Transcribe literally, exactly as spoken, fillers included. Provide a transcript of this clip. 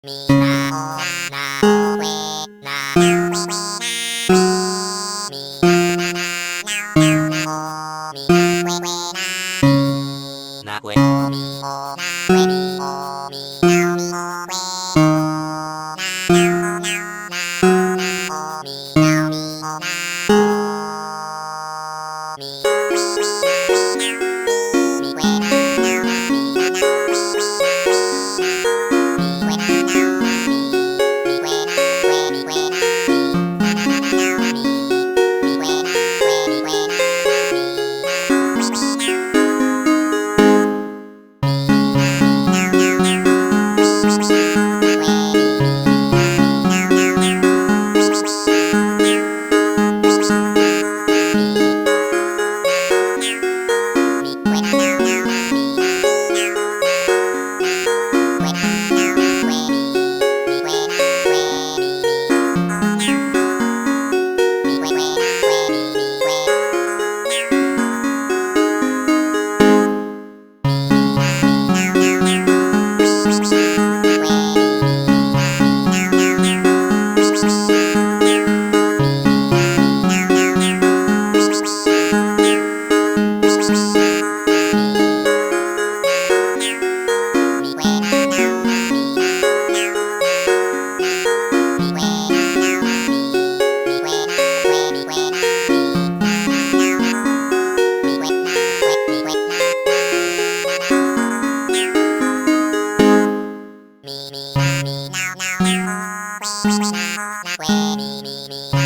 มีนาโอนาโอเวนาเวเวนามีนานานาโอมีนาเวเวนาเวมีโอนาเวมีโอมีนามีโอเวนานานาโอมีนามีโอนามีมีมีนามีเวนานามีนานาเวเวมีมีมีนาวนาวนาวเวเวนาเวมีมีมี